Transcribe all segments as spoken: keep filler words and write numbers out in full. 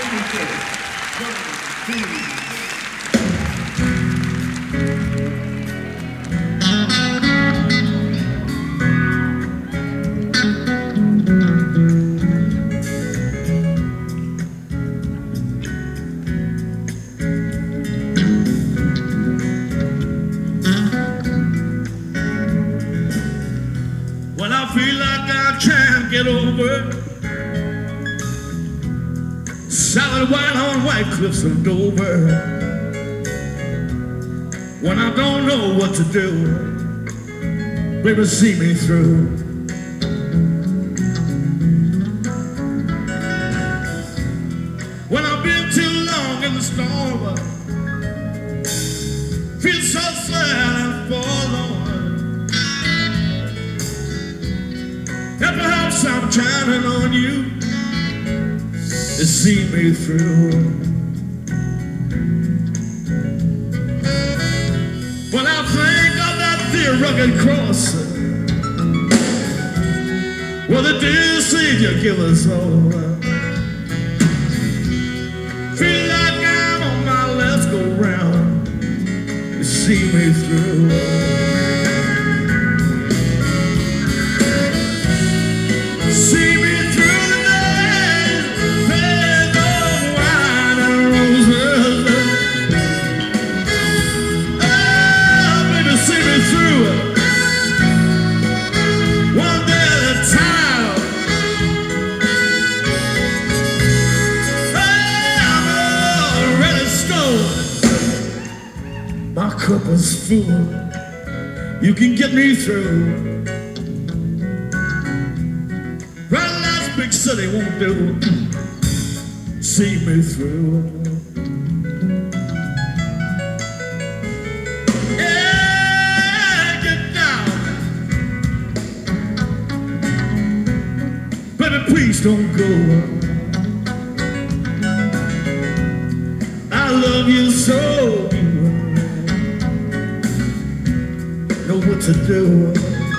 When I feel like I can't get over solid white on white cliffs of Dover. When I don't know what to do, baby, see me through. When I've been too long in the storm, feel so sad and forlorn, and perhaps I'm counting on you to see me through. When I think of that dear rugged cross where the dear Savior give us all, feel like I'm on my last go round to see me through. See me through the days, days of wine and roses. Oh, baby, see me through one day at a time. Oh, I'm already stoned. My cup is full. You can get me through. Big city won't do. See me through. Yeah, get down. Baby, please don't go. I love you so. You know what to do.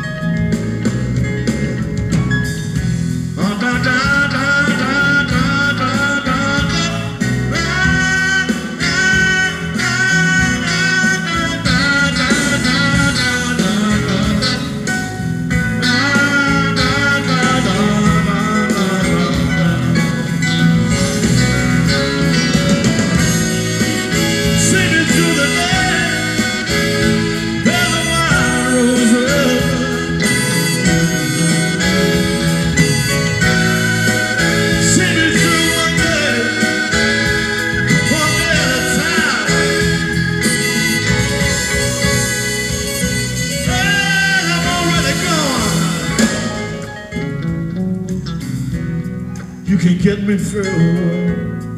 You can get me through.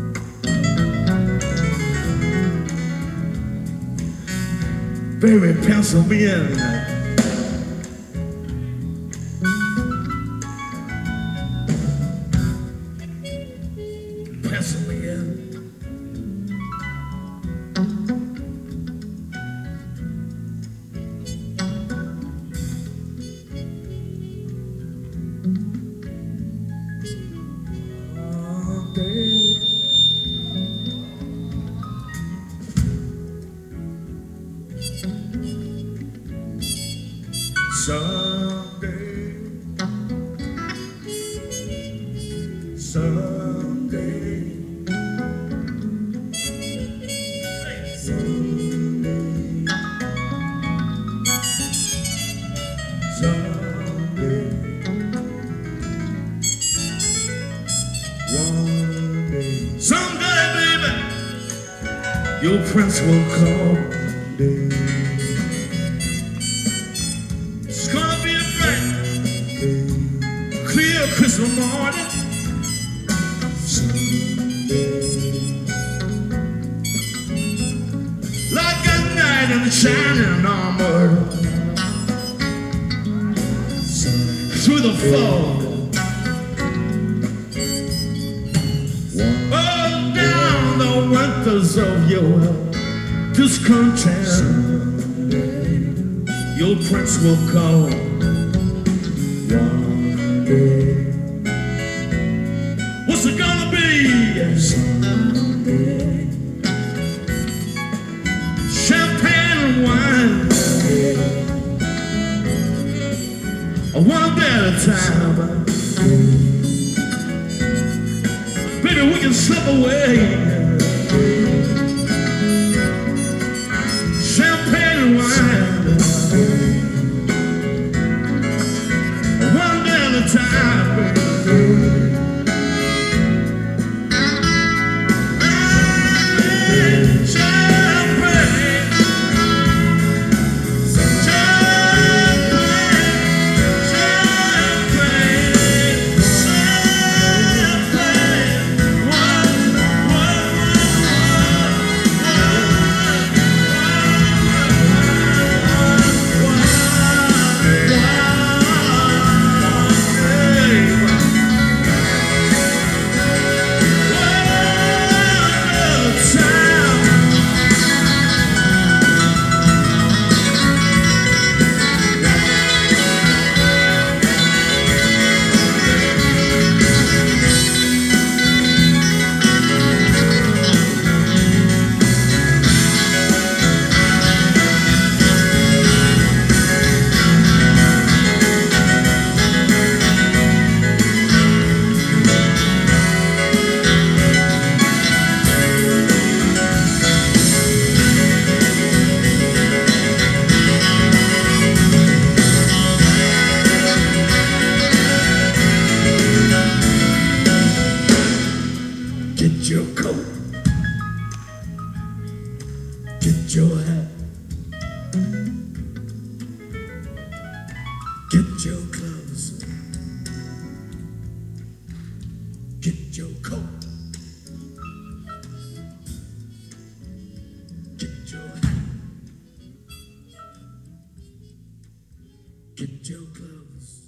Baby, pencil me in. Pencil me in. Someday, someday, someday, someday, one day, someday, baby, your prince will come. Day. It's gonna be a bright, clear Christmas morning. Like a knight in shining armor, through the fog, oh, down the winters of your discontent. Your prince will come one day. What's it gonna be? Champagne and wine, one day at a time. Baby, we can slip away. Champagne and wine, one day at a time, baby. Get your coat, get your hat, get your gloves, get your coat, get your hat, get your gloves.